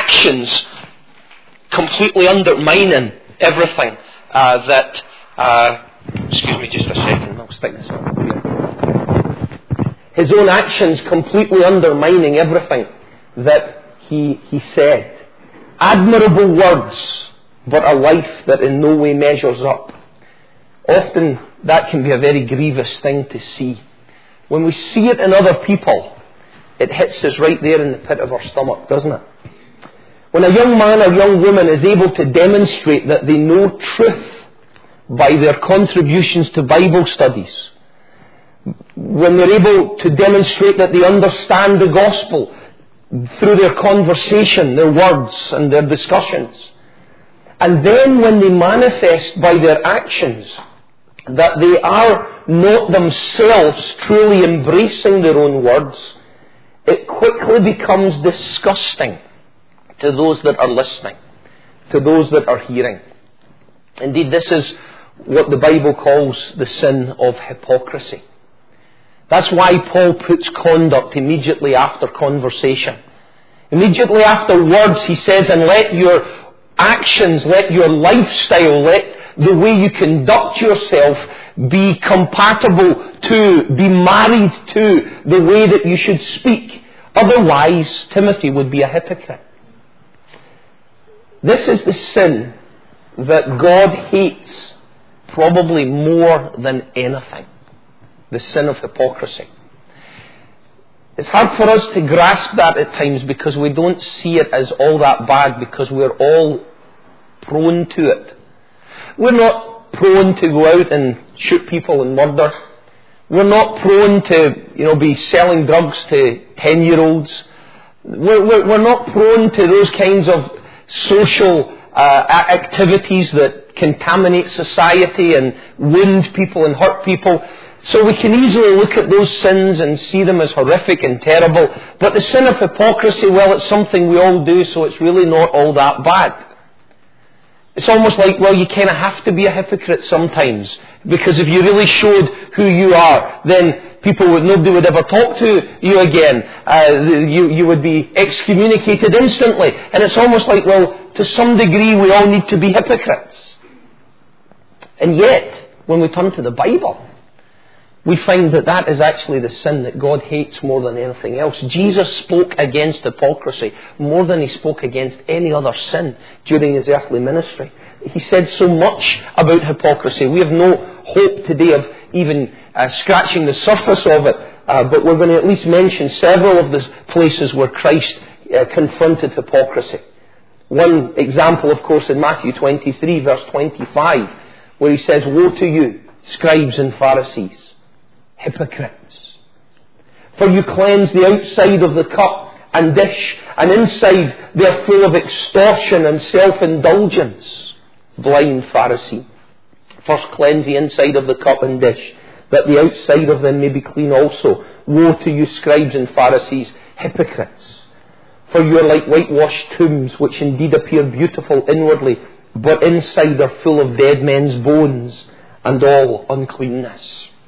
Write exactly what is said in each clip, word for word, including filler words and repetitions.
actions completely undermining everything uh, that... Uh, excuse me just a second, I'll stick this on here. His own actions completely undermining everything that he, he said. Admirable words, but a life that in no way measures up. Often that can be a very grievous thing to see. When we see it in other people, it hits us right there in the pit of our stomach, doesn't it? When a young man or young woman is able to demonstrate that they know truth by their contributions to Bible studies, when they're able to demonstrate that they understand the gospel through their conversation, their words and their discussions, and then when they manifest by their actions that they are not themselves truly embracing their own words, it quickly becomes disgusting to those that are listening, to those that are hearing. Indeed, this is what the Bible calls the sin of hypocrisy. That's why Paul puts conduct immediately after conversation. Immediately after words, he says, and let your actions, let your lifestyle, let the way you conduct yourself be compatible to, be married to the way that you should speak. Otherwise, Timothy would be a hypocrite. This is the sin that God hates probably more than anything. The sin of hypocrisy. It's hard for us to grasp that at times because we don't see it as all that bad, because we're all prone to it. We're not prone to go out and shoot people and murder. We're not prone to, you know, be selling drugs to ten-year-olds. We're, we're, we're not prone to those kinds of social uh, activities that contaminate society and wound people and hurt people. So we can easily look at those sins and see them as horrific and terrible. But the sin of hypocrisy, well, it's something we all do, so it's really not all that bad. It's almost like, well, you kind of have to be a hypocrite sometimes, because if you really showed who you are, then people would, nobody would ever talk to you again. Uh, you, you would be excommunicated instantly. And it's almost like, well, to some degree we all need to be hypocrites. And yet, when we turn to the Bible, we find that that is actually the sin that God hates more than anything else. Jesus spoke against hypocrisy more than he spoke against any other sin during his earthly ministry. He said so much about hypocrisy. We have no hope today of even uh, scratching the surface of it, uh, but we're going to at least mention several of the places where Christ uh, confronted hypocrisy. One example, of course, in Matthew twenty-three, verse twenty-five, where he says, "Woe to you, scribes and Pharisees, hypocrites! For you cleanse the outside of the cup and dish, and inside they are full of extortion and self-indulgence. Blind Pharisee, first cleanse the inside of the cup and dish, that the outside of them may be clean also. Woe to you, scribes and Pharisees, hypocrites! For you are like whitewashed tombs, which indeed appear beautiful inwardly, but inside are full of dead men's bones and all uncleanness."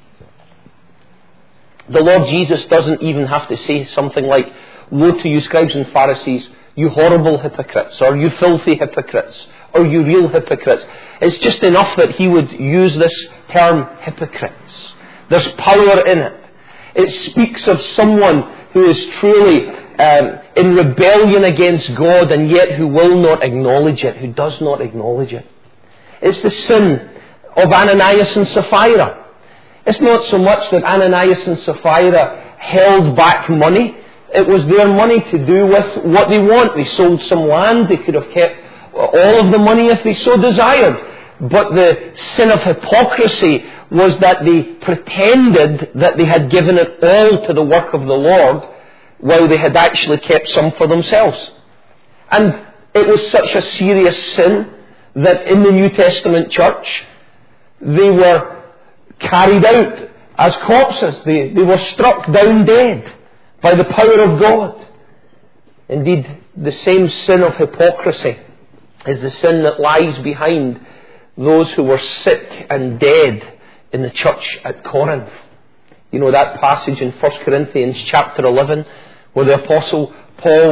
The Lord Jesus doesn't even have to say something like, "Woe to you, scribes and Pharisees, you horrible hypocrites," or "you filthy hypocrites," or "you real hypocrites." It's just enough that he would use this term hypocrites. There's power in it. It speaks of someone who is truly um, in rebellion against God, and yet who will not acknowledge it, who does not acknowledge it. It's the sin of Ananias and Sapphira. It's not so much that Ananias and Sapphira held back money. It was their money to do with what they want. They sold some land. They could have kept all of the money if they so desired. But the sin of hypocrisy was that they pretended that they had given it all to the work of the Lord, while they had actually kept some for themselves. And it was such a serious sin that in the New Testament church, they were carried out as corpses. They, they were struck down dead by the power of God. Indeed, the same sin of hypocrisy is the sin that lies behind those who were sick and dead in the church at Corinth. You know that passage in First Corinthians chapter eleven, where the Apostle Paul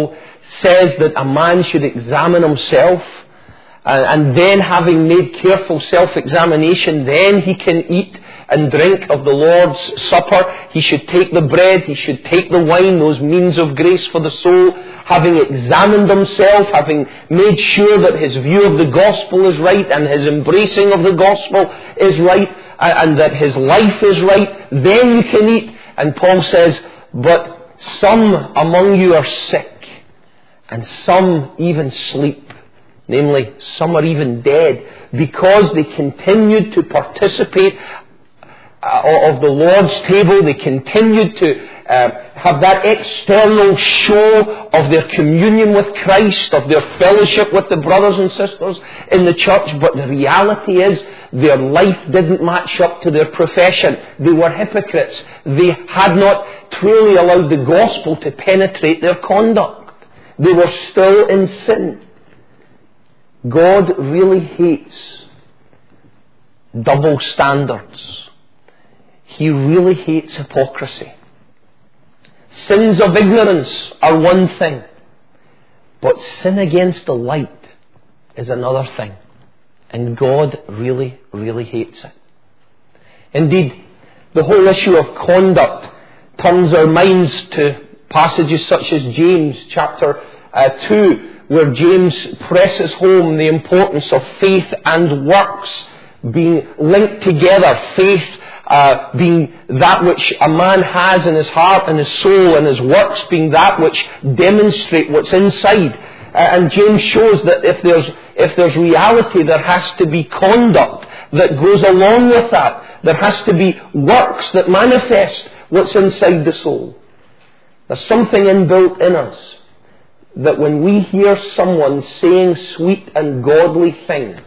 says that a man should examine himself, uh, and then having made careful self-examination, then he can eat and drink of the Lord's Supper. He should take the bread, he should take the wine, those means of grace for the soul, having examined himself, having made sure that his view of the gospel is right and his embracing of the gospel is right, and that his life is right, then you can eat. And Paul says, but some among you are sick, and some even sleep. Namely, some are even dead, because they continued to participate uh, of the Lord's table. They continued to uh, have that external show of their communion with Christ, of their fellowship with the brothers and sisters in the church. But the reality is, their life didn't match up to their profession. They were hypocrites. They had not truly allowed the gospel to penetrate their conduct. They were still in sin. God really hates double standards. He really hates hypocrisy. Sins of ignorance are one thing, but sin against the light is another thing. And God really, really hates it. Indeed, the whole issue of conduct turns our minds to passages such as James chapter uh, two, where James presses home the importance of faith and works being linked together. Faith uh, being that which a man has in his heart and his soul, and his works being that which demonstrate what's inside. Uh, and James shows that if there's if there's reality, there has to be conduct that goes along with that. There has to be works that manifest what's inside the soul. There's something inbuilt in us that when we hear someone saying sweet and godly things,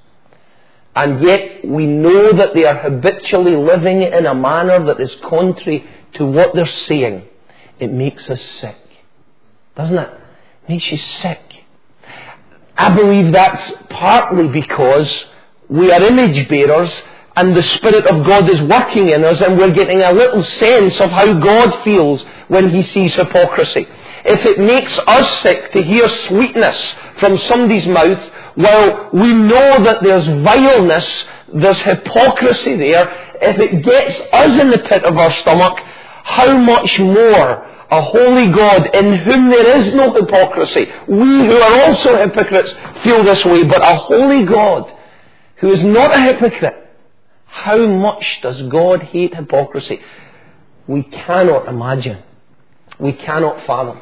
and yet we know that they are habitually living in a manner that is contrary to what they're saying, it makes us sick. Doesn't it? It makes you sick. I believe that's partly because we are image bearers, and the Spirit of God is working in us, and we're getting a little sense of how God feels when He sees hypocrisy. If it makes us sick to hear sweetness from somebody's mouth, well, we know that there's vileness, there's hypocrisy there. If it gets us in the pit of our stomach, how much more a holy God in whom there is no hypocrisy. We who are also hypocrites feel this way, but a holy God who is not a hypocrite, how much does God hate hypocrisy? We cannot imagine. We cannot fathom.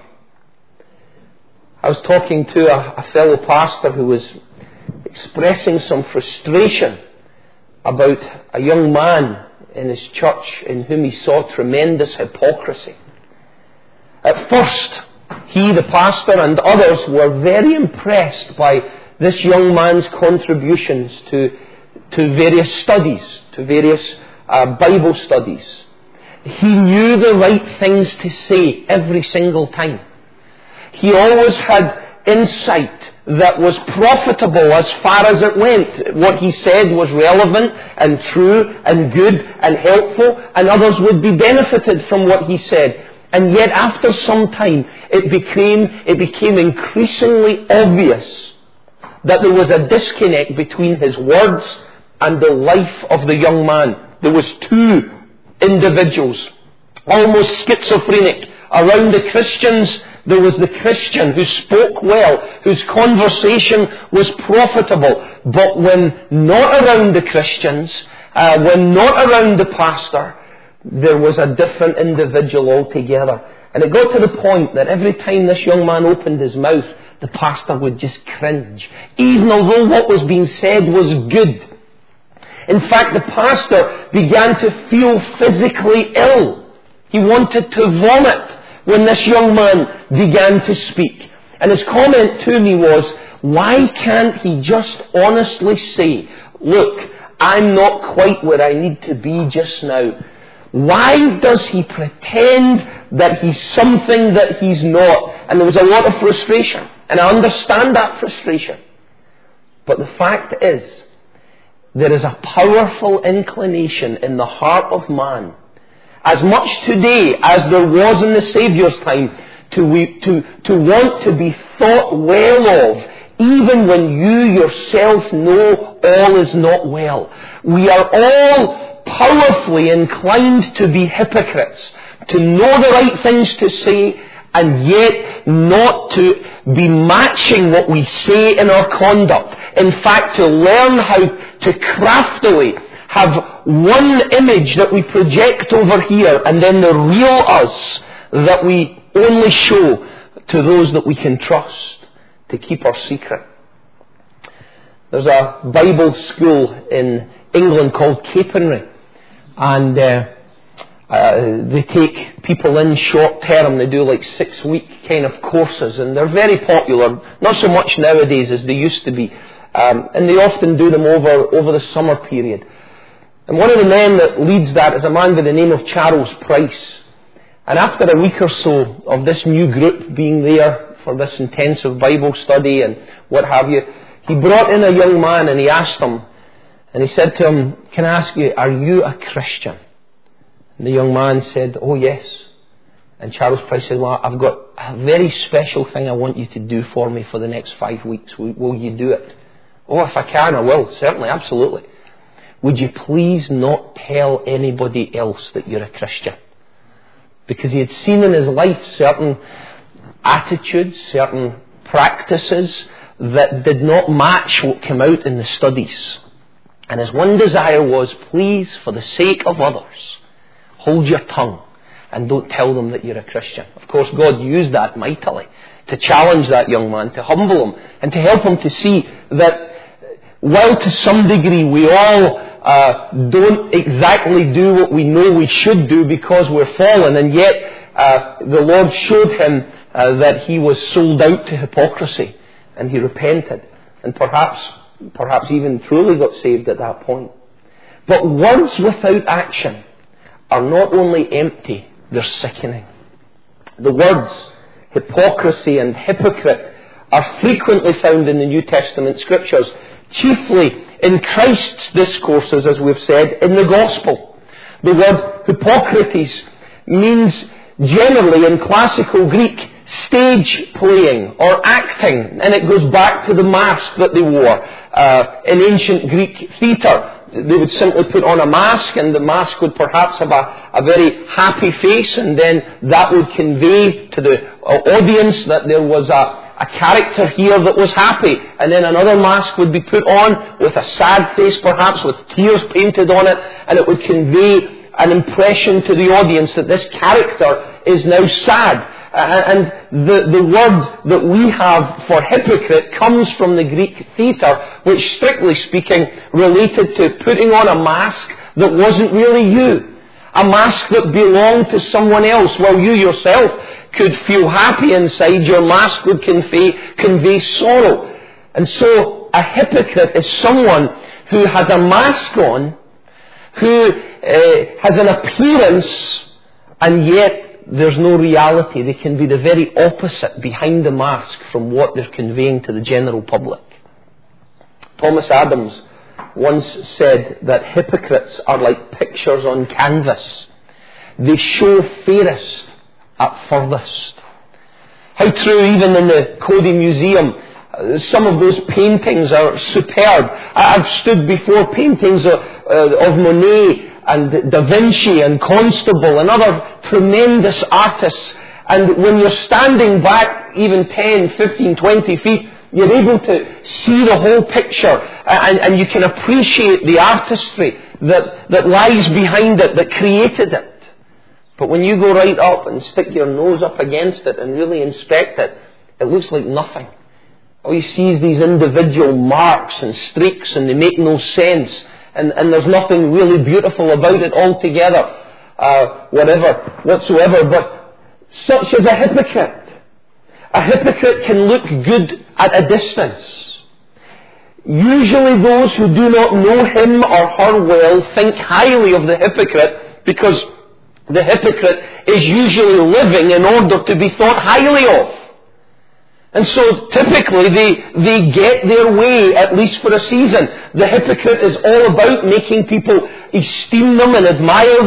I was talking to a, a fellow pastor who was expressing some frustration about a young man in his church in whom he saw tremendous hypocrisy. At first, he, the pastor, and others were very impressed by this young man's contributions to, to various studies, to various uh, Bible studies. He knew the right things to say every single time. He always had insight that was profitable as far as it went. What he said was relevant and true and good and helpful, and others would be benefited from what he said. And yet after some time, it became, it became increasingly obvious that there was a disconnect between his words and the life of the young man. There was two individuals, almost schizophrenic. Around the Christians, there was the Christian who spoke well, whose conversation was profitable. But when not around the Christians, uh, when not around the pastor, there was a different individual altogether. And it got to the point that every time this young man opened his mouth, the pastor would just cringe, even although what was being said was good. In fact, the pastor began to feel physically ill. He wanted to vomit when this young man began to speak. And his comment to me was, why can't he just honestly say, look, I'm not quite where I need to be just now. Why does he pretend that he's something that he's not? And there was a lot of frustration. And I understand that frustration. But the fact is, there is a powerful inclination in the heart of man, as much today as there was in the Saviour's time, to, we, to, to want to be thought well of, even when you yourself know all is not well. We are all powerfully inclined to be hypocrites, to know the right things to say, and yet not to be matching what we say in our conduct. In fact, to learn how to craftily have one image that we project over here, and then the real us that we only show to those that we can trust, to keep our secret. There's a Bible school in England called Capernwray, and uh, uh, they take people in short term. They do like six week kind of courses, and they're very popular, not so much nowadays as they used to be, um, and they often do them over, over the summer period. And one of the men that leads that is a man by the name of Charles Price. And after a week or so of this new group being there for this intensive Bible study and what have you, he brought in a young man and he asked him, and he said to him, "Can I ask you, are you a Christian?" And the young man said, "Oh yes." And Charles Price said, "Well, I've got a very special thing I want you to do for me for the next five weeks. Will, will you do it?" "Oh, if I can, I will. Certainly, absolutely." "Would you please not tell anybody else that you're a Christian?" Because he had seen in his life certain attitudes, certain practices that did not match what came out in the studies. And his one desire was, please, for the sake of others, hold your tongue and don't tell them that you're a Christian. Of course, God used that mightily to challenge that young man, to humble him, and to help him to see that while to some degree we all uh, don't exactly do what we know we should do because we're fallen, and yet uh, the Lord showed him uh, that he was sold out to hypocrisy, and he repented, and perhaps perhaps even truly got saved at that point. But words without action are not only empty, they're sickening. The words hypocrisy and hypocrite are frequently found in the New Testament Scriptures, chiefly in Christ's discourses, as we've said, in the Gospel. The word Hippocrates means generally in classical Greek stage playing or acting, and it goes back to the mask that they wore. Uh, in ancient Greek theatre, they would simply put on a mask, and the mask would perhaps have a, a very happy face, and then that would convey to the audience that there was a A character here that was happy, and then another mask would be put on with a sad face, perhaps with tears painted on it, and it would convey an impression to the audience that this character is now sad. And the, the word that we have for hypocrite comes from the Greek theatre, which strictly speaking related to putting on a mask that wasn't really you. A mask that belonged to someone else, while you yourself could feel happy inside. Your mask would convey, convey sorrow. And so a hypocrite is someone who has a mask on, who uh, has an appearance, and yet there's no reality. They can be the very opposite behind the mask from what they're conveying to the general public. Thomas Adams once said that hypocrites are like pictures on canvas. They show fairest at furthest. How true even in the Cody Museum. Some of those paintings are superb. I've stood before paintings of, uh, of Monet and Da Vinci and Constable and other tremendous artists. And when you're standing back even ten, fifteen, twenty feet, you're able to see the whole picture, and, and you can appreciate the artistry that, that lies behind it, that created it. But when you go right up and stick your nose up against it and really inspect it, it looks like nothing. All you see is these individual marks and streaks, and they make no sense, and, and there's nothing really beautiful about it altogether, uh, whatever, whatsoever. But such is a hypocrite. A hypocrite can look good at a distance. Usually those who do not know him or her well think highly of the hypocrite, because the hypocrite is usually living in order to be thought highly of. And so typically they, they get their way, at least for a season. The hypocrite is all about making people esteem them and admire them,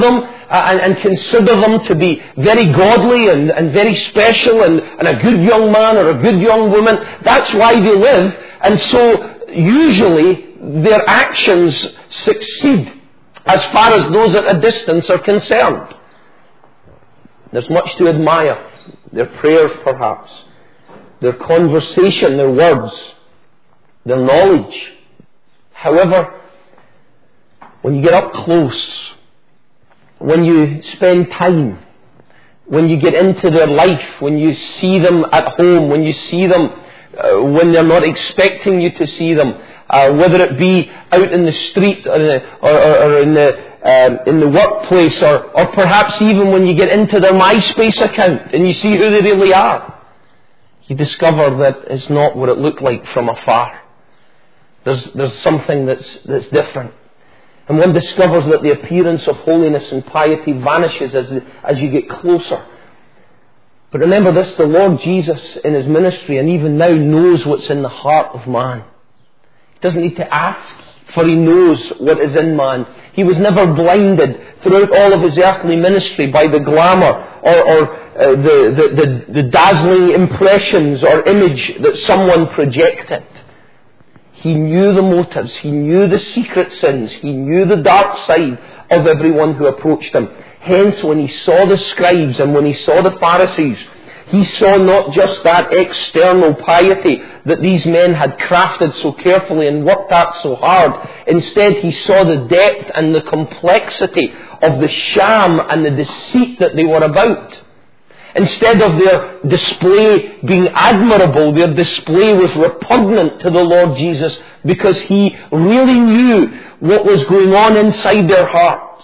and, and consider them to be very godly and, and very special and, and a good young man or a good young woman. That's why they live. And so usually their actions succeed as far as those at a distance are concerned. There's much to admire. Their prayers, perhaps. Their conversation, their words, their knowledge. However, when you get up close, when you spend time, when you get into their life, when you see them at home, when you see them uh, when they're not expecting you to see them, uh, whether it be out in the street or, or, or in the um, in the workplace, or, or perhaps even when you get into their MySpace account and you see who they really are, you discover that it's not what it looked like from afar. There's there's something that's that's different. And one discovers that the appearance of holiness and piety vanishes as, as you get closer. But remember this, the Lord Jesus in His ministry and even now knows what's in the heart of man. He doesn't need to ask, for He knows what is in man. He was never blinded throughout all of His earthly ministry by the glamour or, or uh, the, the, the, the dazzling impressions or image that someone projected. He knew the motives, He knew the secret sins, He knew the dark side of everyone who approached Him. Hence, when He saw the scribes and when He saw the Pharisees, He saw not just that external piety that these men had crafted so carefully and worked at so hard. Instead, He saw the depth and the complexity of the sham and the deceit that they were about. Instead of their display being admirable, their display was repugnant to the Lord Jesus because He really knew what was going on inside their hearts.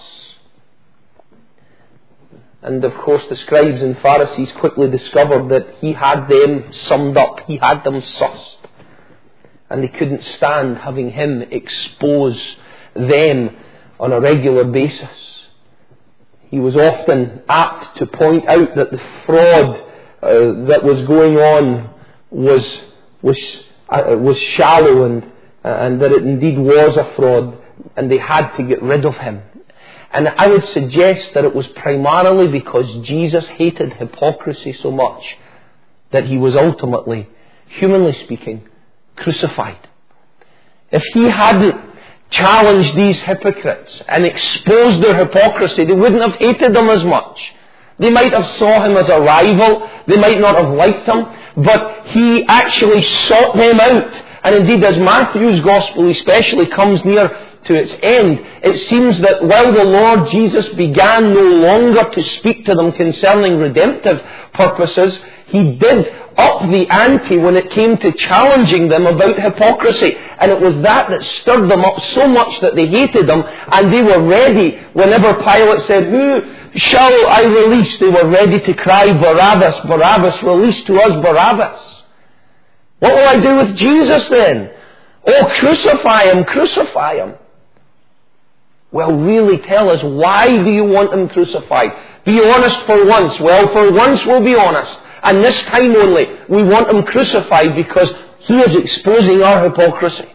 And of course the scribes and Pharisees quickly discovered that He had them summed up, He had them sussed. And they couldn't stand having Him expose them on a regular basis. He was often apt to point out that the fraud uh, that was going on was was uh, was shallow and uh, and that it indeed was a fraud, and they had to get rid of Him. And I would suggest that it was primarily because Jesus hated hypocrisy so much that He was ultimately, humanly speaking, crucified. If He hadn't challenged these hypocrites and exposed their hypocrisy, they wouldn't have hated them as much. They might have saw Him as a rival, they might not have liked Him, but He actually sought them out. And indeed, as Matthew's Gospel especially comes near to its end, it seems that while the Lord Jesus began no longer to speak to them concerning redemptive purposes, He did up the ante when it came to challenging them about hypocrisy. And it was that that stirred them up so much that they hated Him, and they were ready, whenever Pilate said, "Who shall I release?" they were ready to cry, "Barabbas, Barabbas, release to us Barabbas." What will I do with Jesus then? Oh, crucify Him, crucify Him. Well, really tell us, why do you want Him crucified? Be honest for once. Well, for once we'll be honest. And this time only, we want Him crucified because He is exposing our hypocrisy.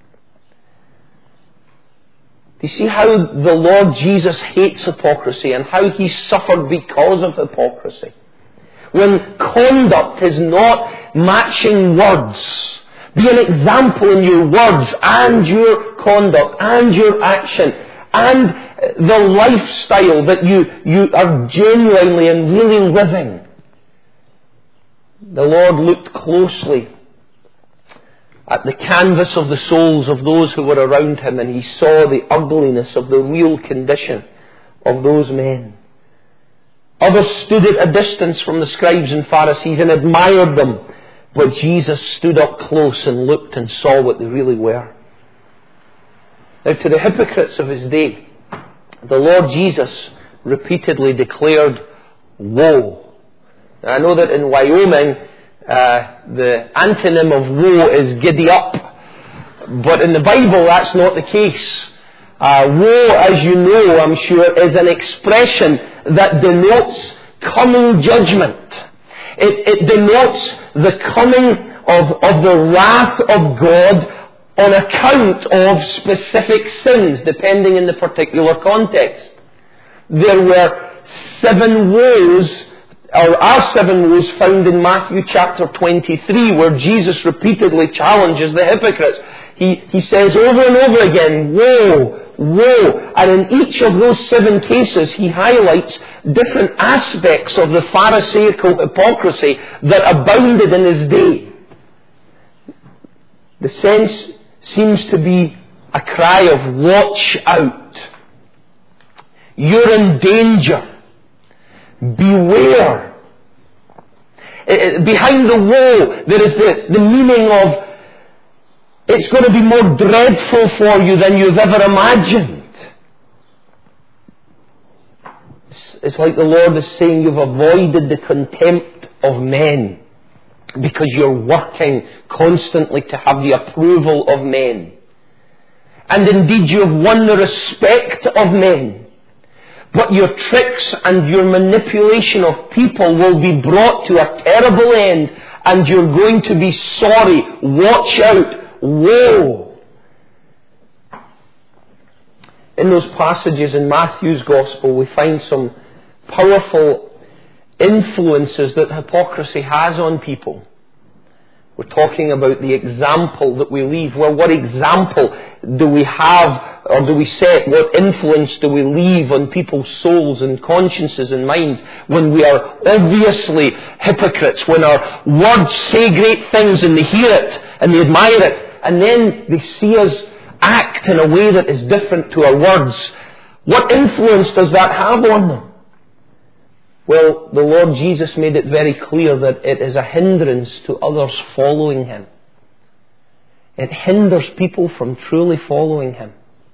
Do you see how the Lord Jesus hates hypocrisy and how He suffered because of hypocrisy? When conduct is not matching words, be an example in your words and your conduct and your action and the lifestyle that you, you are genuinely and really living. The Lord looked closely at the canvas of the souls of those who were around Him, and He saw the ugliness of the real condition of those men. Others stood at a distance from the scribes and Pharisees and admired them, but Jesus stood up close and looked and saw what they really were. Now, to the hypocrites of His day, the Lord Jesus repeatedly declared, "Woe." Now, I know that in Wyoming, uh, the antonym of woe is giddy up. But in the Bible, that's not the case. Uh, woe, as you know, I'm sure, is an expression that denotes coming judgment. It, it denotes the coming of, of the wrath of God on account of specific sins, depending in the particular context. there were seven woes, or are seven woes found in Matthew chapter twenty-three, where Jesus repeatedly challenges the hypocrites. He, he says over and over again, woe, woe. And in each of those seven cases, he highlights different aspects of the Pharisaical hypocrisy that abounded in his day. The sense seems to be a cry of watch out. You're in danger. Beware. Behind the woe, there is the, the meaning of it's going to be more dreadful for you than you've ever imagined. It's, it's like the Lord is saying you've avoided the contempt of men because you're working constantly to have the approval of men. And indeed you have won the respect of men. But your tricks and your manipulation of people will be brought to a terrible end, and you're going to be sorry. Watch out. Woe! In those passages in Matthew's Gospel, we find some powerful influences that hypocrisy has on people. We're talking about the example that we leave. Well, what example do we have, or do we set? What influence do we leave on people's souls and consciences and minds when we are obviously hypocrites, when our words say great things and they hear it and they admire it, and then they see us act in a way that is different to our words? What influence does that have on them? Well, the Lord Jesus made it very clear that it is a hindrance to others following Him. It hinders people from truly following Him.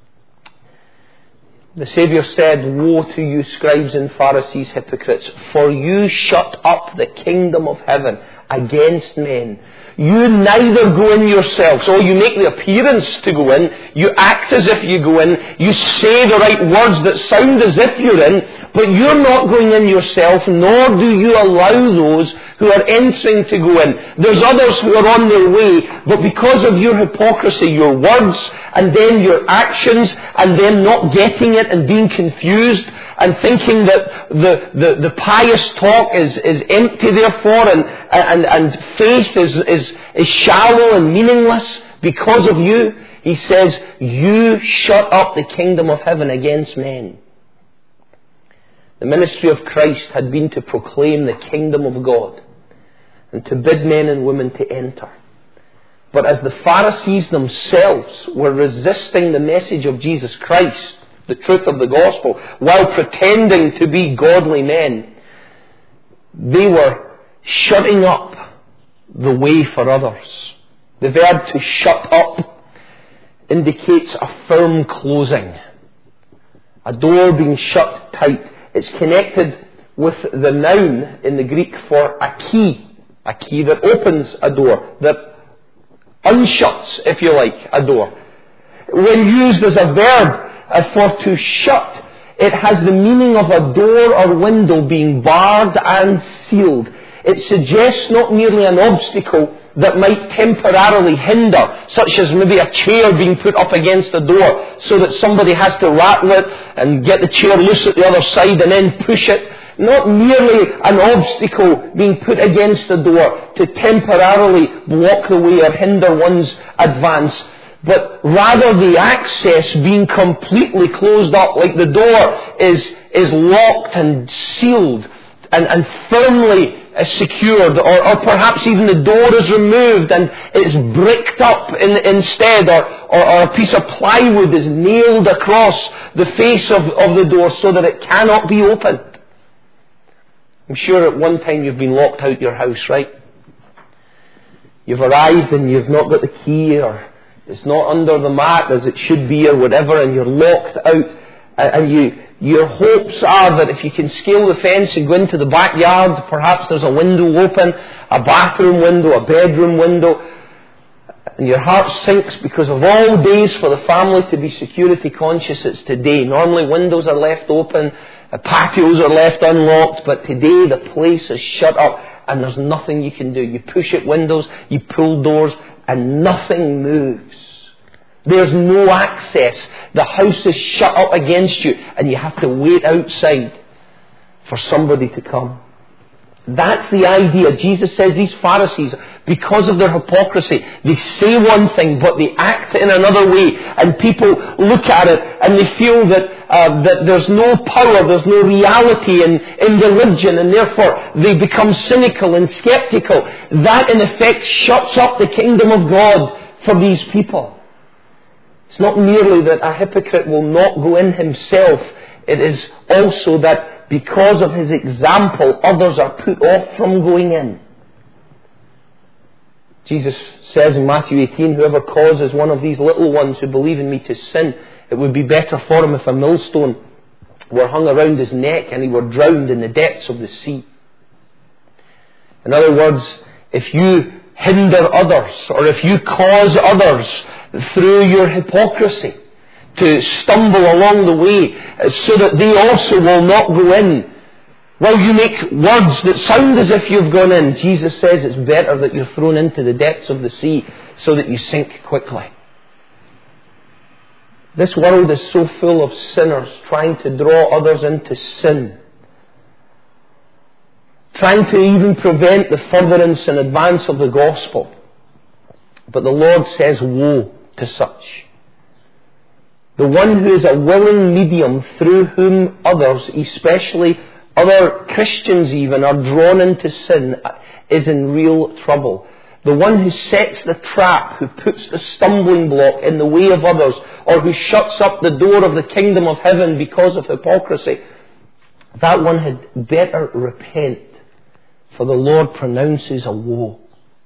The Saviour said, woe to you, scribes and Pharisees, hypocrites, for you shut up the kingdom of heaven against men. You neither go in yourselves, or you make the appearance to go in, you act as if you go in, you say the right words that sound as if you're in, but you're not going in yourself, nor do you allow those who are entering to go in. There's others who are on their way, but because of your hypocrisy, your words, and then your actions, and then not getting it and being confused, and thinking that the, the, the pious talk is, is empty therefore, and, and, and faith is, is, is shallow and meaningless because of you, he says, you shut up the kingdom of heaven against men. The ministry of Christ had been to proclaim the kingdom of God and to bid men and women to enter. But as the Pharisees themselves were resisting the message of Jesus Christ, the truth of the gospel, while pretending to be godly men, they were shutting up the way for others. The verb to shut up indicates a firm closing. A door being shut tight. It's connected with the noun in the Greek for a key. A key that opens a door, that unshuts, if you like, a door. When used as a verb uh, for to shut, it has the meaning of a door or window being barred and sealed. It suggests not merely an obstacle that might temporarily hinder, such as maybe a chair being put up against the door so that somebody has to rattle it and get the chair loose at the other side and then push it. Not merely an obstacle being put against the door to temporarily block the way or hinder one's advance, but rather the access being completely closed up, like the door is, is locked and sealed and, and firmly secured, or, or perhaps even the door is removed and it's bricked up in, instead, or, or, or a piece of plywood is nailed across the face of, of the door so that it cannot be opened. I'm sure at one time you've been locked out your house, right? You've arrived and you've not got the key, or it's not under the mat as it should be, or whatever, and you're locked out, and you Your hopes are that if you can scale the fence and go into the backyard, perhaps there's a window open, a bathroom window, a bedroom window, and your heart sinks because of all days for the family to be security conscious, it's today. Normally windows are left open, patios are left unlocked, but today the place is shut up and there's nothing you can do. You push at windows, you pull doors, and nothing moves. There's no access. The house is shut up against you, and you have to wait outside for somebody to come. That's the idea. Jesus says these Pharisees, because of their hypocrisy, they say one thing, but they act in another way. And people look at it and they feel that, uh, that there's no power, there's no reality in, in religion, and therefore they become cynical and skeptical. That, in effect, shuts up the kingdom of God for these people. It's not merely that a hypocrite will not go in himself. It is also that because of his example, others are put off from going in. Jesus says in Matthew eighteen, whoever causes one of these little ones who believe in me to sin, it would be better for him if a millstone were hung around his neck and he were drowned in the depths of the sea. In other words, if you hinder others, or if you cause others through your hypocrisy to stumble along the way so that they also will not go in, well, you make words that sound as if you've gone in. Jesus says it's better that you're thrown into the depths of the sea so that you sink quickly. This world is so full of sinners trying to draw others into sin, trying to even prevent the furtherance and advance of the gospel. But the Lord says, woe to such. The one who is a willing medium through whom others, especially other Christians even, are drawn into sin, is in real trouble. The one who sets the trap, who puts the stumbling block in the way of others, or who shuts up the door of the kingdom of heaven because of hypocrisy, that one had better repent, for the Lord pronounces a woe.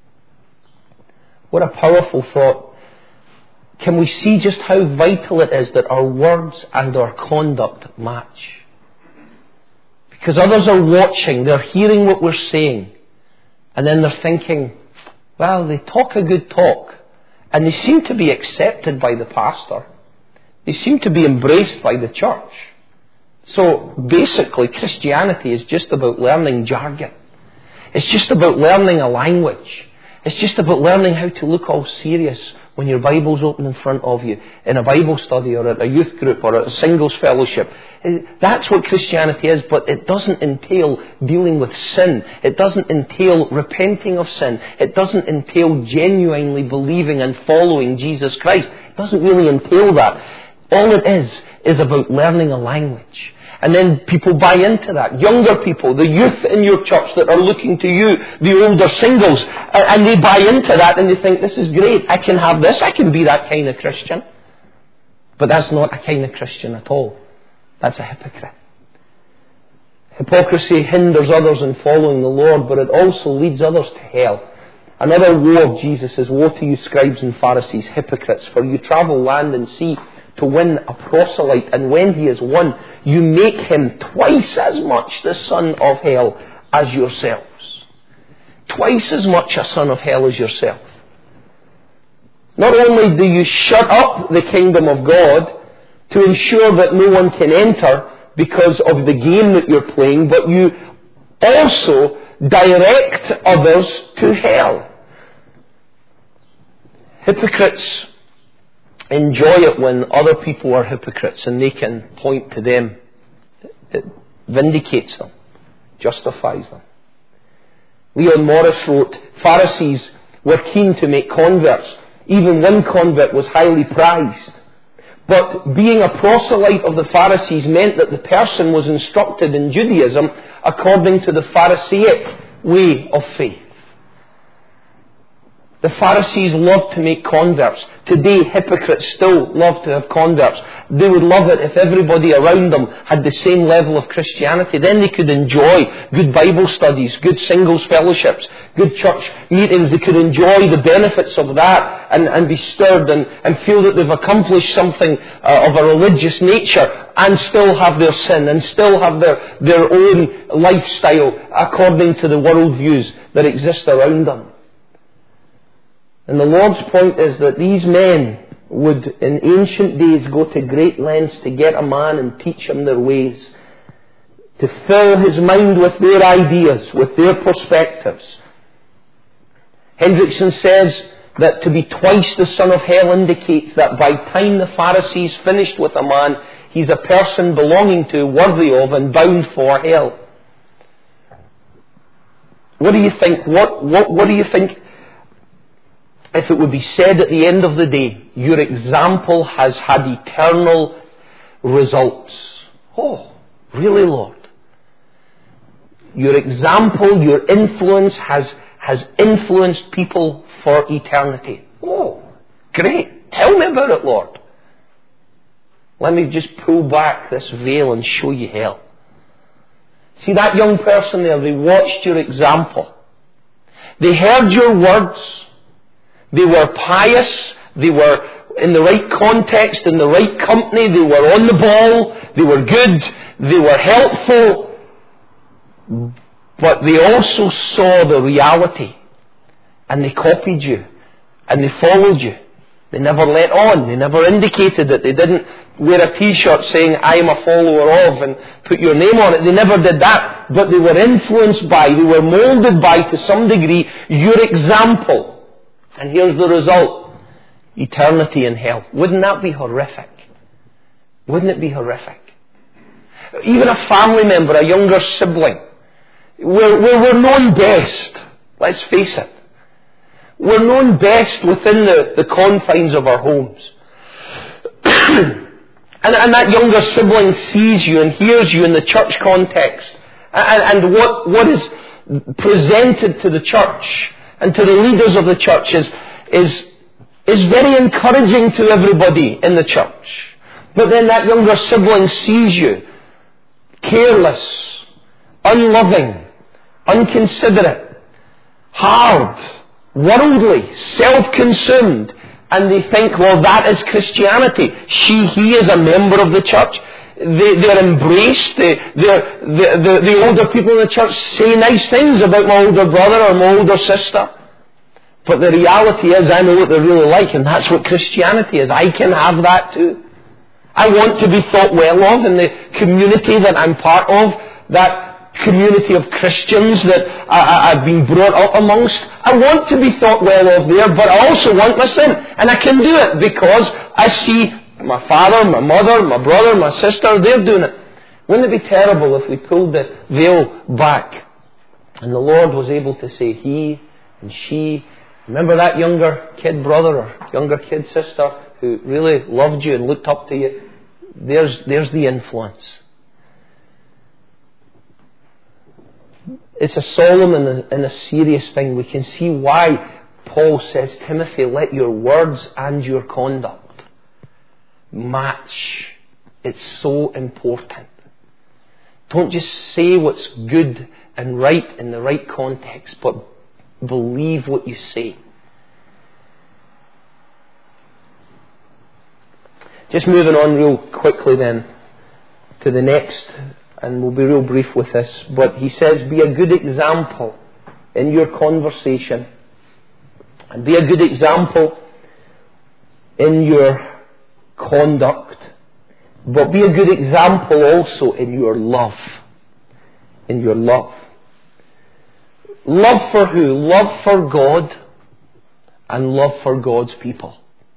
What a powerful thought. Can we see just how vital it is that our words and our conduct match? Because others are watching, they're hearing what we're saying, and then they're thinking, well, they talk a good talk, and they seem to be accepted by the pastor. They seem to be embraced by the church. So basically, Christianity is just about learning jargon. It's just about learning a language. It's just about learning how to look all serious when your Bible's open in front of you, in a Bible study or at a youth group or at a singles fellowship. That's what Christianity is, but it doesn't entail dealing with sin. It doesn't entail repenting of sin. It doesn't entail genuinely believing and following Jesus Christ. It doesn't really entail that. All it is, is about learning a language. And then people buy into that. Younger people, the youth in your church that are looking to you, the older singles, and they buy into that and they think, this is great, I can have this, I can be that kind of Christian. But that's not a kind of Christian at all. That's a hypocrite. Hypocrisy hinders others in following the Lord, but it also leads others to hell. Another woe of Jesus is, woe to you scribes and Pharisees, hypocrites, for you travel land and sea to win a proselyte, and when he is won, you make him twice as much the son of hell as yourselves. Twice as much a son of hell as yourself. Not only do you shut up the kingdom of God to ensure that no one can enter because of the game that you're playing, but you also direct others to hell. Hypocrites enjoy it when other people are hypocrites and they can point to them. It vindicates them, justifies them. Leon Morris wrote, Pharisees were keen to make converts. Even one convert was highly prized. But being a proselyte of the Pharisees meant that the person was instructed in Judaism according to the Pharisaic way of faith. The Pharisees loved to make converts. Today, hypocrites still love to have converts. They would love it if everybody around them had the same level of Christianity. Then they could enjoy good Bible studies, good singles fellowships, good church meetings. They could enjoy the benefits of that and, and be stirred and, and feel that they've accomplished something uh, of a religious nature and still have their sin and still have their, their own lifestyle according to the worldviews that exist around them. And the Lord's point is that these men would in ancient days go to great lengths to get a man and teach him their ways, to fill his mind with their ideas, with their perspectives. Hendrickson says that to be twice the son of hell indicates that by the time the Pharisees finished with a man, he's a person belonging to, worthy of, and bound for hell. What do you think? What, what, what do you think if it would be said at the end of the day, your example has had eternal results? Oh, really, Lord? Your example, your influence has, has influenced people for eternity. Oh, great. Tell me about it, Lord. Let me just pull back this veil and show you hell. See that young person there, they watched your example. They heard your words. They were pious. They were in the right context, in the right company. They were on the ball. They were good. They were helpful. But they also saw the reality. And they copied you. And they followed you. They never let on. They never indicated it. They didn't wear a t-shirt saying, I am a follower of, and put your name on it. They never did that. But they were influenced by, they were molded by, to some degree, your example. And here's the result. Eternity in hell. Wouldn't that be horrific? Wouldn't it be horrific? Even a family member, a younger sibling, we're, we're, we're known best. Let's face it. We're known best within the, the confines of our homes. and, and that younger sibling sees you and hears you in the church context. And, and what, what is presented to the church and to the leaders of the church is, is, is very encouraging to everybody in the church. But then that younger sibling sees you careless, unloving, unconsiderate, hard, worldly, self-consumed, and they think, well, that is Christianity. She, he is a member of the church. They, they're embraced. They, they're, the, the, the older people in the church say nice things about my older brother or my older sister. But the reality is, I know what they're really like, and that's what Christianity is. I can have that too. I want to be thought well of in the community that I'm part of, that community of Christians that I, I've been brought up amongst. I want to be thought well of there, but I also want my sin. And I can do it because I see my father, my mother, my brother, my sister, they're doing it. Wouldn't it be terrible if we pulled the veil back and the Lord was able to say, he and she, remember that younger kid brother or younger kid sister who really loved you and looked up to you? There's, there's the influence. It's a solemn and a, and a serious thing. We can see why Paul says, Timothy, let your words and your conduct match. It's so important. Don't just say what's good and right in the right context, but believe what you say. Just moving on real quickly then to the next, and we'll be real brief with this, but he says, be a good example in your conversation, and be a good example in your conduct, but be a good example also in your love. In your love. Love for who? Love for God and love for God's people.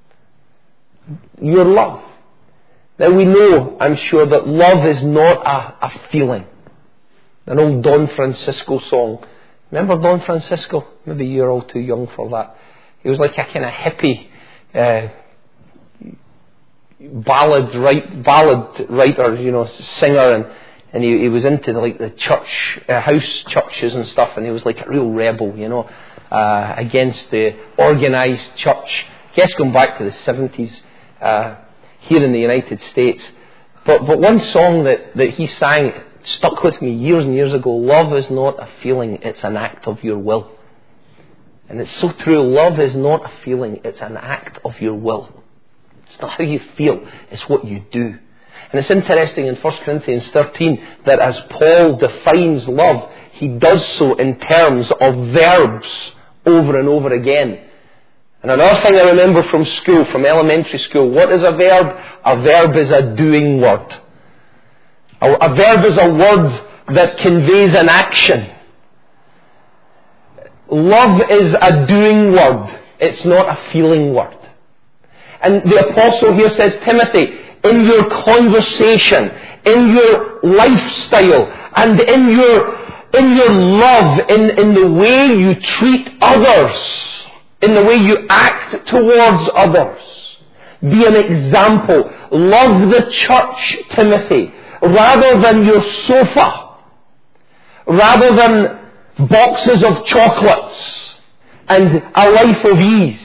Your love. Now we know, I'm sure, that love is not a, a feeling. An old Don Francisco song. Remember Don Francisco? Maybe you're all too young for that. He was like a kind of hippie uh, ballad, write, ballad writer, you know, singer, and, and he, he was into the, like the church, uh, house churches and stuff, and he was like a real rebel, you know, uh, against the organised church. I guess going back to the seventies. Uh, here in the United States. But but one song that, that he sang stuck with me years and years ago. Love is not a feeling, it's an act of your will. And it's so true. Love is not a feeling, it's an act of your will. It's not how you feel, it's what you do. And it's interesting in First Corinthians thirteen that as Paul defines love, he does so in terms of verbs over and over again. And another thing I remember from school, from elementary school, what is a verb? A verb is a doing word. A, a verb is a word that conveys an action. Love is a doing word. It's not a feeling word. And the apostle here says, Timothy, in your conversation, in your lifestyle, and in your in your love, in, in the way you treat others, in the way you act towards others, be an example. Love the church, Timothy, rather than your sofa, rather than boxes of chocolates and a life of ease.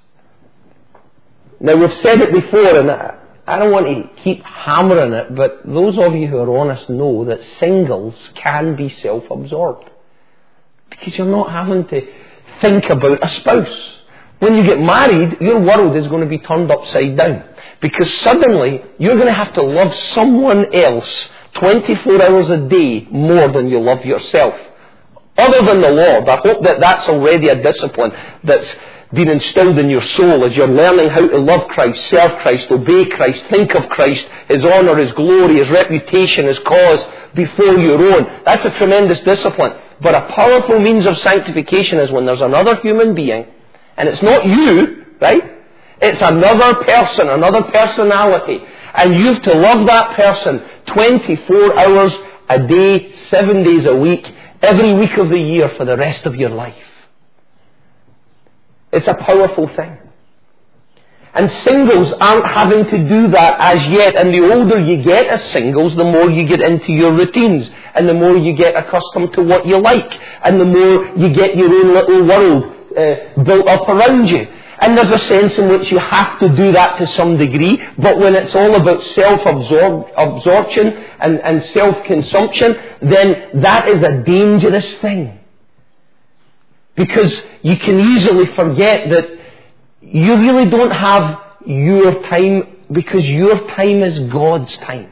Now, we've said it before, and I, I don't want to keep hammering it, but those of you who are honest know that singles can be self-absorbed. Because you're not having to think about a spouse. When you get married, your world is going to be turned upside down. Because suddenly, you're going to have to love someone else twenty-four hours a day more than you love yourself. Other than the Lord, I hope that that's already a discipline that's been instilled in your soul as you're learning how to love Christ, serve Christ, obey Christ, think of Christ, His honour, His glory, His reputation, His cause before your own. That's a tremendous discipline. But a powerful means of sanctification is when there's another human being, and it's not you, right? It's another person, another personality. And you have to love that person twenty-four hours a day, seven days a week, every week of the year for the rest of your life. It's a powerful thing. And singles aren't having to do that as yet. And the older you get as singles, the more you get into your routines. And the more you get accustomed to what you like. And the more you get your own little world uh, built up around you. And there's a sense in which you have to do that to some degree. But when it's all about self-absorption and, and self-consumption, then that is a dangerous thing. Because you can easily forget that you really don't have your time, because your time is God's time.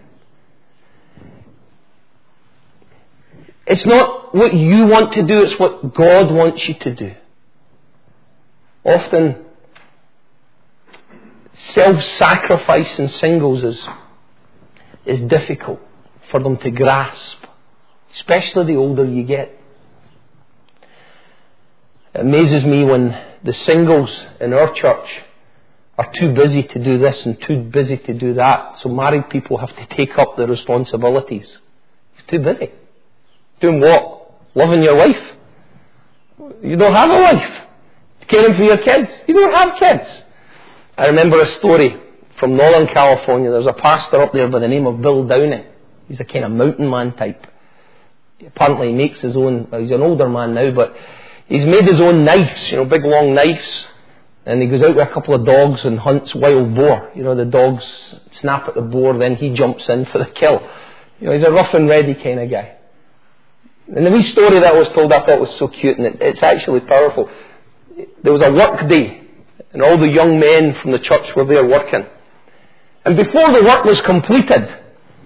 It's not what you want to do, it's what God wants you to do. Often, self-sacrifice in singles is, is difficult for them to grasp, especially the older you get. It amazes me when the singles in our church are too busy to do this and too busy to do that. So married people have to take up the responsibilities. It's too busy. Doing what? Loving your wife. You don't have a wife. Caring for your kids. You don't have kids. I remember a story from Northern California. There's a pastor up there by the name of Bill Downey. He's a kind of mountain man type. Apparently he makes his own, well, he's an older man now, but he's made his own knives, you know, big long knives. And he goes out with a couple of dogs and hunts wild boar. You know, the dogs snap at the boar, then he jumps in for the kill. You know, he's a rough and ready kind of guy. And the wee story that was told I thought was so cute, and it, it's actually powerful. There was a work day, and all the young men from the church were there working. And before the work was completed,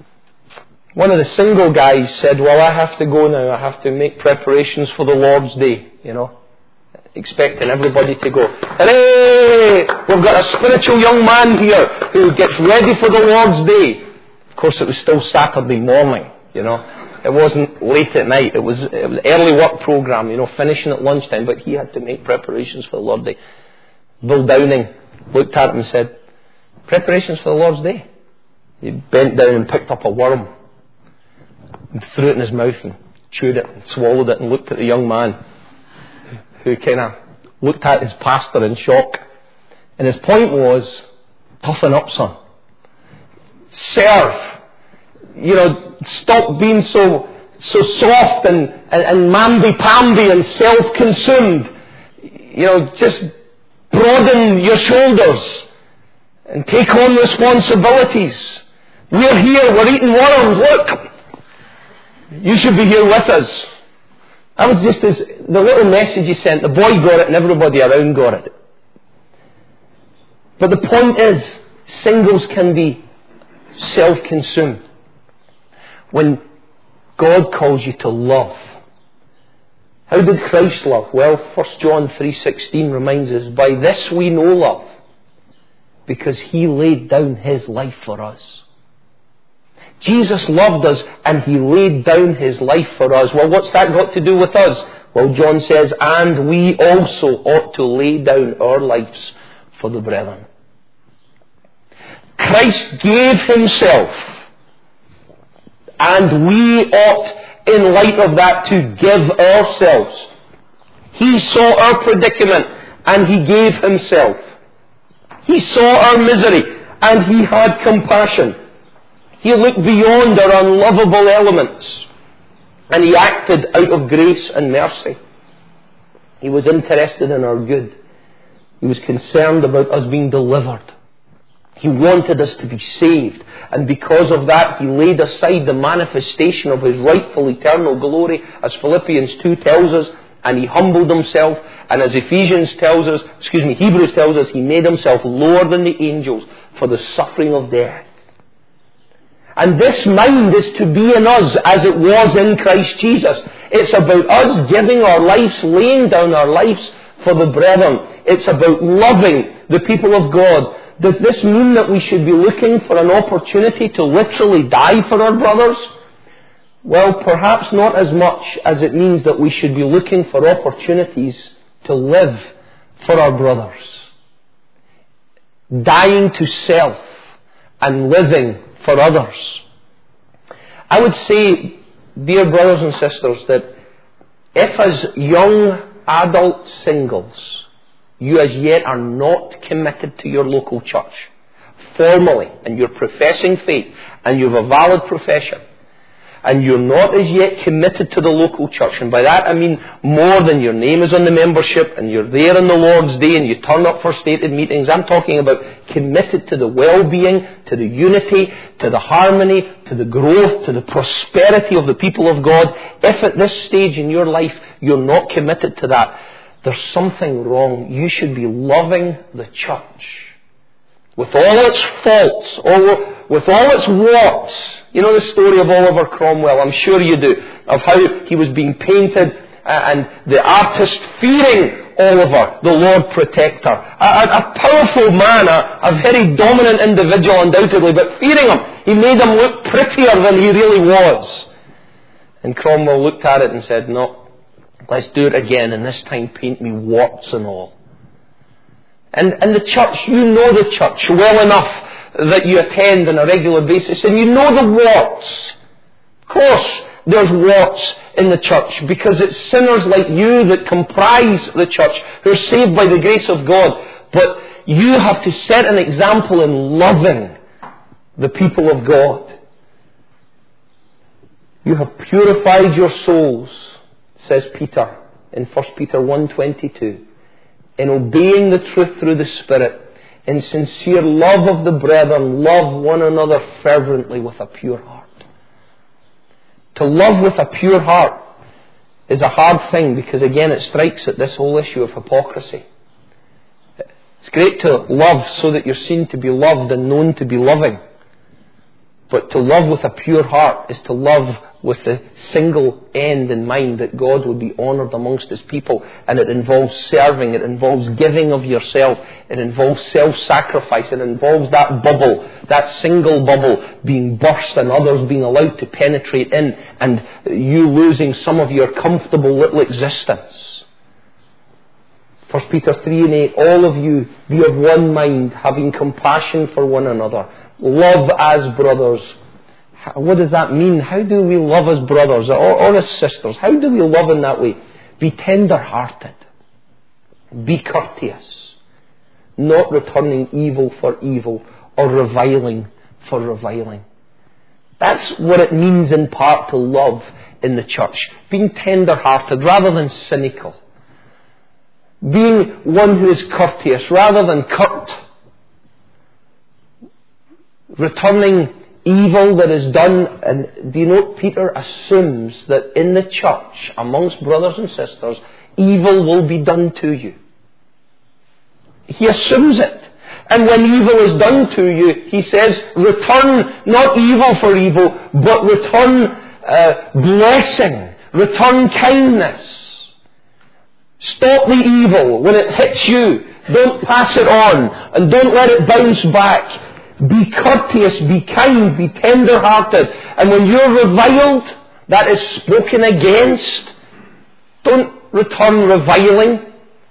one of the single guys said, well, I have to go now. I have to make preparations for the Lord's Day, you know, expecting everybody to go. Hooray! We've got a spiritual young man here who gets ready for the Lord's Day. Of course, it was still Saturday morning, you know. It wasn't late at night. It was, it was early work program, you know, finishing at lunchtime. But he had to make preparations for the Lord's Day. Bill Downing looked at him and said, preparations for the Lord's Day? He bent down and picked up a worm and threw it in his mouth and chewed it and swallowed it and looked at the young man who kind of looked at his pastor in shock. And his point was, toughen up, son. Serve. You know, stop being so so soft and, and, and mamby-pamby and self-consumed. You know, just broaden your shoulders and take on responsibilities. We're here, we're eating worms, look. You should be here with us. That was just his, the little message he sent. The boy got it and everybody around got it. But the point is, singles can be self-consumed. When God calls you to love. How did Christ love? Well, First John three sixteen reminds us, by this we know love, because He laid down His life for us. Jesus loved us and He laid down His life for us. Well, what's that got to do with us? Well, John says, and we also ought to lay down our lives for the brethren. Christ gave himself, and we ought, in light of that, to give ourselves. He saw our predicament, and he gave himself. He saw our misery, and he had compassion. He looked beyond our unlovable elements, and he acted out of grace and mercy. He was interested in our good. He was concerned about us being delivered. He wanted us to be saved. And because of that, he laid aside the manifestation of his rightful eternal glory, as Philippians two tells us, and he humbled himself. And as Ephesians tells us, excuse me, Hebrews tells us, he made himself lower than the angels for the suffering of death. And this mind is to be in us as it was in Christ Jesus. It's about us giving our lives, laying down our lives for the brethren. It's about loving the people of God. Does this mean that we should be looking for an opportunity to literally die for our brothers? Well, perhaps not as much as it means that we should be looking for opportunities to live for our brothers. Dying to self and living for others. I would say, dear brothers and sisters, that if as young adult singles, you as yet are not committed to your local church formally, and you're professing faith, and you have a valid profession, and you're not as yet committed to the local church, and by that I mean more than your name is on the membership, and you're there on the Lord's Day, and you turn up for stated meetings. I'm talking about committed to the well-being, to the unity, to the harmony, to the growth, to the prosperity of the people of God. If at this stage in your life you're not committed to that, there's something wrong. You should be loving the church with all its faults, all, with all its warts. You know the story of Oliver Cromwell, I'm sure you do, of how he was being painted uh, and the artist fearing Oliver, the Lord Protector. A, a, a powerful man, a, a very dominant individual undoubtedly, but fearing him, he made him look prettier than he really was. And Cromwell looked at it and said, no, let's do it again, and this time paint me warts and all. And, and the church, you know the church well enough that you attend on a regular basis, and you know the warts. Of course, there's warts in the church, because it's sinners like you that comprise the church, who are saved by the grace of God. But you have to set an example in loving the people of God. You have purified your souls, says Peter in First Peter one twenty-two, in obeying the truth through the Spirit, in sincere love of the brethren, love one another fervently with a pure heart. To love with a pure heart is a hard thing, because again it strikes at this whole issue of hypocrisy. It's great to love so that you're seen to be loved and known to be loving. But to love with a pure heart is to love with the single end in mind that God would be honoured amongst His people. And it involves serving, it involves giving of yourself, it involves self-sacrifice, it involves that bubble, that single bubble being burst and others being allowed to penetrate in, and you losing some of your comfortable little existence. First Peter three and eight, all of you be of one mind, having compassion for one another. Love as brothers. What does that mean? How do we love as brothers or, or as sisters? How do we love in that way? Be tender-hearted. Be courteous. Not returning evil for evil or reviling for reviling. That's what it means in part to love in the church. Being tender-hearted rather than cynical. Being one who is courteous rather than curt. Returning evil that is done. And do you know, Peter assumes that in the church, amongst brothers and sisters, evil will be done to you. He assumes it. And when evil is done to you, he says, return not evil for evil, but return uh, blessing, return kindness. Stop the evil when it hits you. Don't pass it on, and don't let it bounce back. Be courteous, be kind, be tender-hearted. And when you're reviled, that is spoken against, don't return reviling.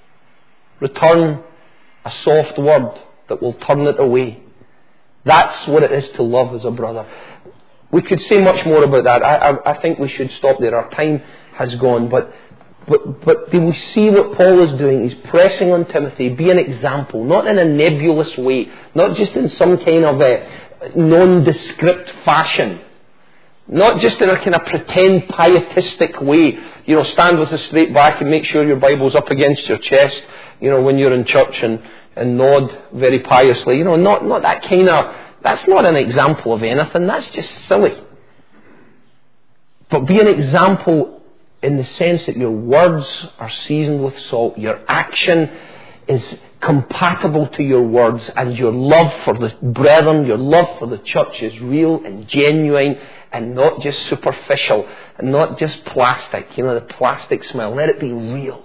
Return a soft word that will turn it away. That's what it is to love as a brother. We could say much more about that. I, I, I think we should stop there. Our time has gone. But, but, but do we see what Paul is doing? He's pressing on Timothy. Be an example. Not in a nebulous way. Not just in some kind of a nondescript fashion. Not just in a kind of pretend pietistic way. You know, stand with a straight back and make sure your Bible's up against your chest, you know, when you're in church, and, and nod very piously. You know, not, not that kind of, that's not an example of anything. That's just silly. But be an example in the sense that your words are seasoned with salt. Your action is compatible to your words, and your love for the brethren, your love for the church is real and genuine and not just superficial and not just plastic, you know, the plastic smell. Let it be real.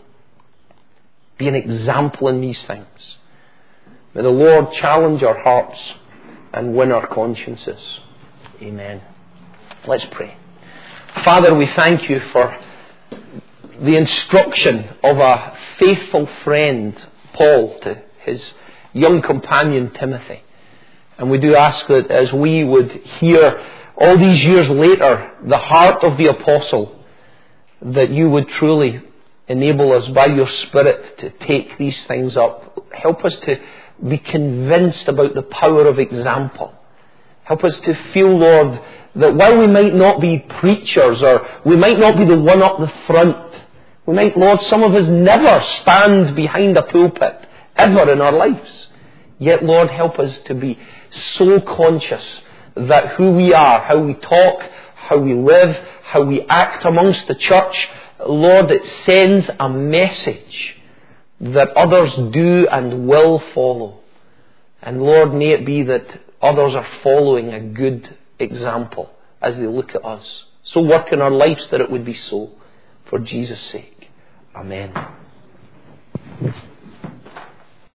Be an example in these things. May the Lord challenge our hearts and win our consciences. Amen. Let's pray. Father, we thank you for the instruction of a faithful friend, Paul, to his young companion Timothy. And we do ask that as we would hear all these years later the heart of the apostle, that you would truly enable us by your Spirit to take these things up. Help us to be convinced about the power of example. Help us to feel, Lord, that while we might not be preachers, or we might not be the one up the front, we might, Lord, some of us never stand behind a pulpit, ever in our lives. Yet, Lord, help us to be so conscious that who we are, how we talk, how we live, how we act amongst the church, Lord, it sends a message that others do and will follow. And Lord, may it be that others are following a good example as they look at us. So work in our lives that it would be so. For Jesus' sake. Amen.